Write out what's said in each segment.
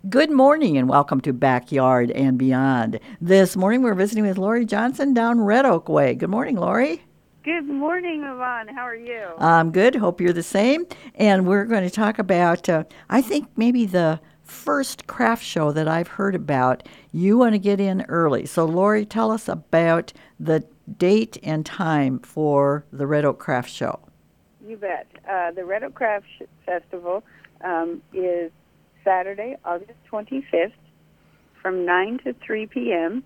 Good morning and welcome to Backyard and Beyond. This morning we're visiting with Lori Johnson down Red Oak Way. Good morning, Lori. Good morning, Yvonne. How are you? I'm good. Hope you're the same. And we're going to talk about, I think, maybe the first craft show that I've heard about. You want to get in early. So, Lori, tell us about the date and time for the Red Oak Craft Show. You bet. The Red Oak Craft Festival is Saturday, August 25th from 9 to 3 p.m.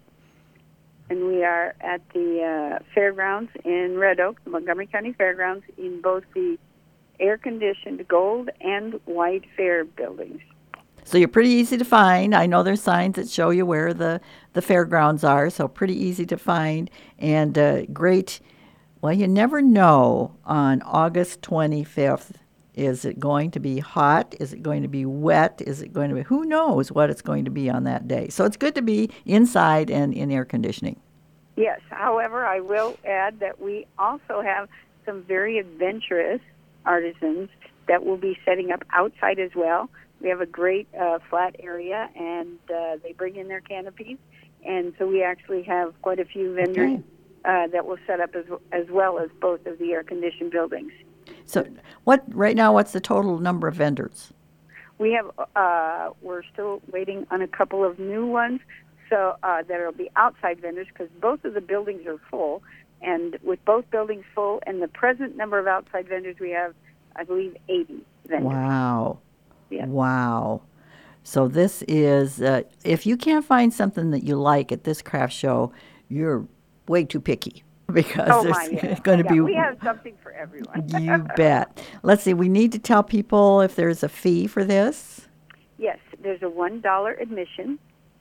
And we are at the fairgrounds in Red Oak, the Montgomery County Fairgrounds, in both the air-conditioned gold and white fair buildings. So you're pretty easy to find. I know there's signs that show you where the fairgrounds are, so pretty easy to find. And great. Well, you never know on August 25th. Is it going to be hot? Is it going to be wet? Is it going to be, who knows what it's going to be on that day. So it's good to be inside and in air conditioning. Yes. However, I will add that we also have some very adventurous artisans that will be setting up outside as well. We have a great flat area, and they bring in their canopies. And so we actually have quite a few vendors that will set up as well as both of the air-conditioned buildings. So right now, what's the total number of vendors? We have, we're still waiting on a couple of new ones, so that will be outside vendors because both of the buildings are full. And with both buildings full and the present number of outside vendors, we have, I believe, 80 vendors. Wow. Yeah. Wow. So this is, if you can't find something that you like at this craft show, you're way too picky. Because there's going to be. We have something for everyone. You bet. Let's see. We need to tell people if there's a fee for this. Yes, there's a $1 admission,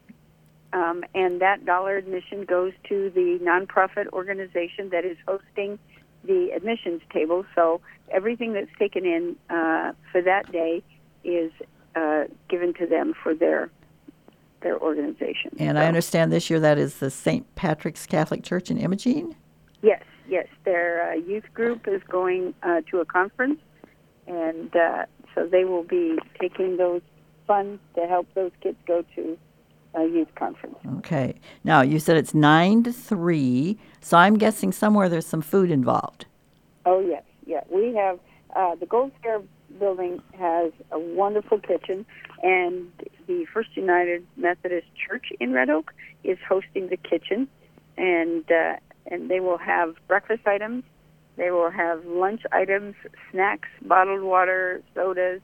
and that dollar admission goes to the nonprofit organization that is hosting the admissions table. So everything that's taken in for that day is given to them for their organization. And I understand this year that is the St. Patrick's Catholic Church in Imogene. Yes. Their youth group is going to a conference, and so they will be taking those funds to help those kids go to a youth conference. Okay. Now, you said it's 9 to 3, so I'm guessing somewhere there's some food involved. Oh, yes. Yeah. We have the Gold Fair building has a wonderful kitchen, and the First United Methodist Church in Red Oak is hosting the kitchen, and they will have breakfast items, they will have lunch items, snacks, bottled water, sodas.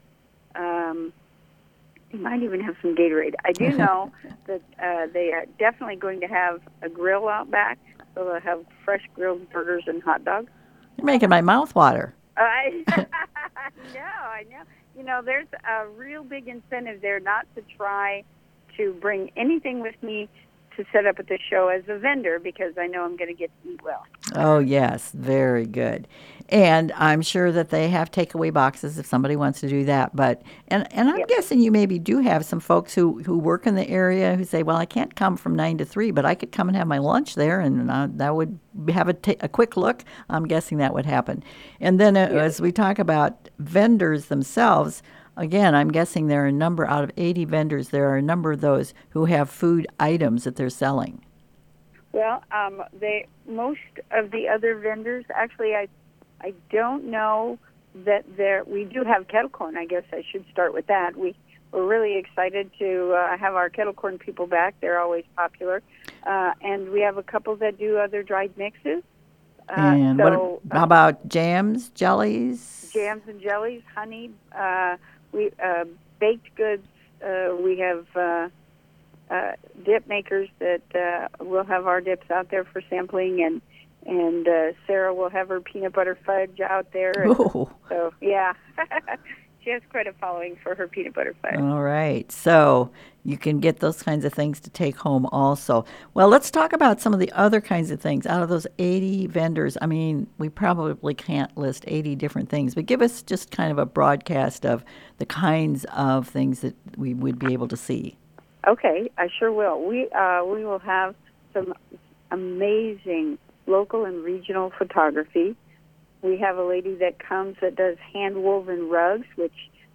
They might even have some Gatorade. I do know that they are definitely going to have a grill out back, so they'll have fresh grilled burgers and hot dogs. You're making my mouth water. I know. You know, there's a real big incentive there not to try to bring anything with me to set up at the show as a vendor because I know I'm going to get to eat well. Oh, yes. Very good. And I'm sure that they have takeaway boxes if somebody wants to do that. But and I'm guessing you maybe do have some folks who work in the area who say, well, I can't come from 9 to 3, but I could come and have my lunch there, and that would have a quick look. I'm guessing that would happen. And then as we talk about vendors themselves, again, I'm guessing there are a number out of 80 vendors. There are a number of those who have food items that they're selling. Well, most of the other vendors, actually, I don't know that we do have kettle corn. I guess I should start with that. We're really excited to have our kettle corn people back. They're always popular. And we have a couple that do other dried mixes. And how about jams, jellies? Jams and jellies, honey. We baked goods. We have dip makers that we'll have our dips out there for sampling, and Sarah will have her peanut butter fudge out there. So yeah, she has quite a following for her peanut butter fudge. All right, so you can get those kinds of things to take home also. Well, let's talk about some of the other kinds of things. Out of those 80 vendors, I mean, we probably can't list 80 different things, but give us just kind of a broadcast of the kinds of things that we would be able to see. Okay, I sure will. We will have some amazing local and regional photography. We have a lady that comes that does hand-woven rugs, which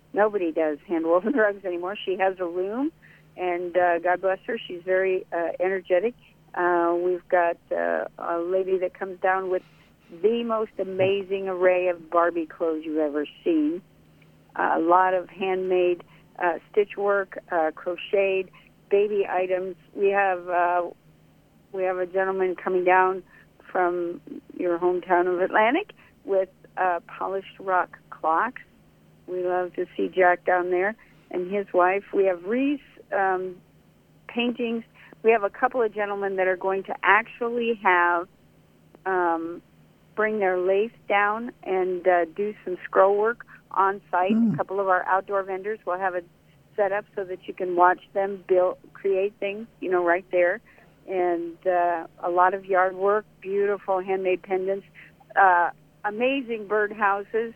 Nobody does hand-woven rugs anymore. She has a loom, and God bless her, she's very energetic. We've got a lady that comes down with the most amazing array of Barbie clothes you've ever seen. A lot of handmade stitch work, crocheted, baby items. We have a gentleman coming down from your hometown of Atlantic with polished rock clocks. We love to see Jack down there and his wife. We have wreaths, paintings. We have a couple of gentlemen that are going to actually have bring their lace down and do some scroll work on site. A couple of our outdoor vendors will have it set up so that you can watch them create things, right there. And a lot of yard work, beautiful handmade pendants, amazing bird houses.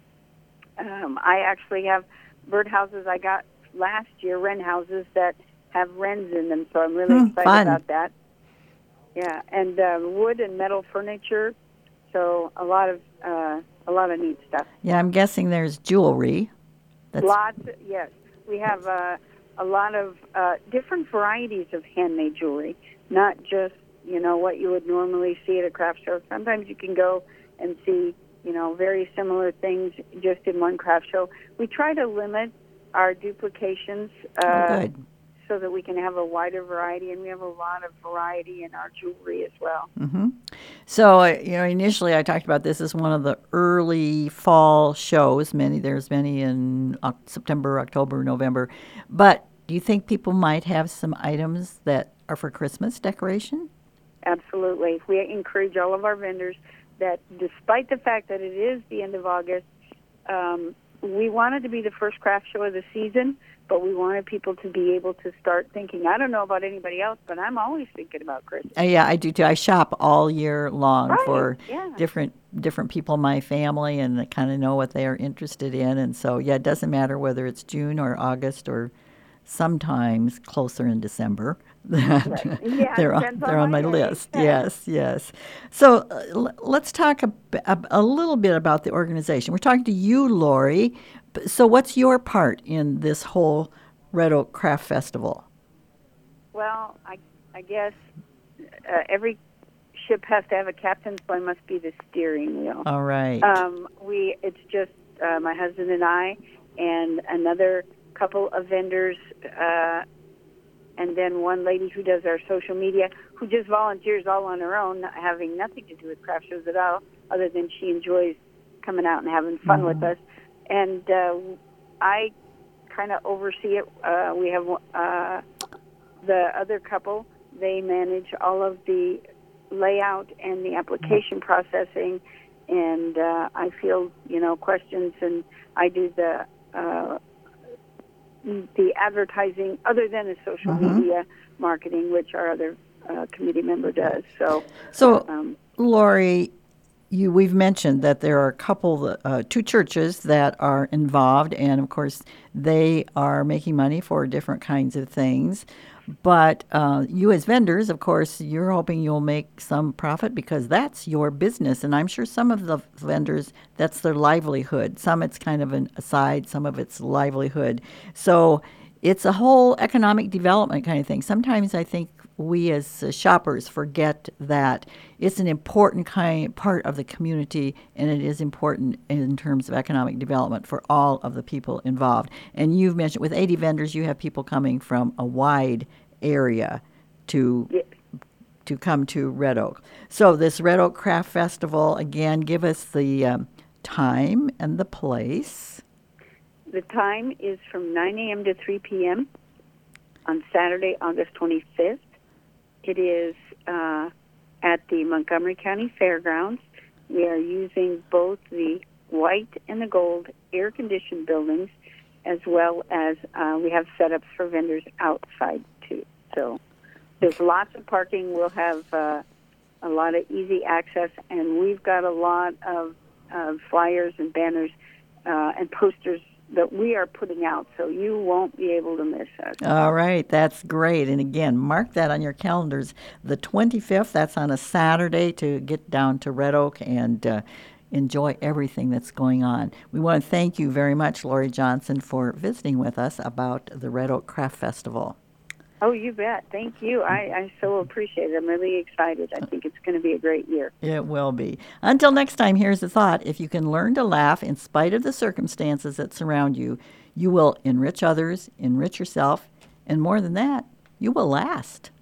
I actually have bird houses I got last year, wren houses that have wrens in them, so I'm really excited about that. Yeah, and wood and metal furniture, so a lot of neat stuff. Yeah, I'm guessing there's jewelry. Lots, yes. We have a lot of different varieties of handmade jewelry, not just, what you would normally see at a craft show. Sometimes you can go and see, very similar things just in one craft show. We try to limit our duplications so that we can have a wider variety, and we have a lot of variety in our jewelry as well. Mm-hmm. So, initially I talked about this as one of the early fall shows. There's many in September, October, November. But do you think people might have some items that are for Christmas decoration? Absolutely. We encourage all of our vendors that despite the fact that it is the end of August, we wanted to be the first craft show of the season, but we wanted people to be able to start thinking, I don't know about anybody else, but I'm always thinking about Christmas. Yeah, I do too. I shop all year long for yeah. different people in my family, and I kind of know what they are interested in. And so, it doesn't matter whether it's June or August or sometimes closer in December. Right. Yeah, they're on my list. Yes. So let's talk a little bit about the organization. We're talking to you, Lori. So what's your part in this whole Red Oak Craft Festival? Well, I guess every ship has to have a captain, so I must be the steering wheel. All right. It's just my husband and I and another couple of vendors, and then one lady who does our social media, who just volunteers all on her own, having nothing to do with craft shows at all, other than she enjoys coming out and having fun with us. And I kind of oversee it. We have the other couple. They manage all of the layout and the application processing, and I field, questions, and I do the advertising, other than the social media marketing, which our other committee member does. So Lori, we've mentioned that there are a couple, two churches that are involved, and of course they are making money for different kinds of things. But you as vendors, of course, you're hoping you'll make some profit because that's your business. And I'm sure some of the vendors, that's their livelihood. Some it's kind of an aside, some of it's livelihood. So it's a whole economic development kind of thing. Sometimes I think we as shoppers forget that it's an important part of the community, and it is important in terms of economic development for all of the people involved. And you've mentioned with 80 vendors, you have people coming from a wide area to come to Red Oak. So this Red Oak Craft Festival, again, give us the time and the place. The time is from 9 a.m. to 3 p.m. on Saturday, August 25th. It is at the Montgomery County Fairgrounds. We are using both the white and the gold air-conditioned buildings, as well as we have setups for vendors outside, too. So there's lots of parking. We'll have a lot of easy access, and we've got a lot of flyers and banners and posters that we are putting out, so you won't be able to miss us. All right, that's great. And again, mark that on your calendars. The 25th, that's on a Saturday, to get down to Red Oak and enjoy everything that's going on. We want to thank you very much, Lori Johnson, for visiting with us about the Red Oak Craft Festival. Oh, you bet. Thank you. I so appreciate it. I'm really excited. I think it's going to be a great year. It will be. Until next time, here's a thought. If you can learn to laugh in spite of the circumstances that surround you, you will enrich others, enrich yourself, and more than that, you will last.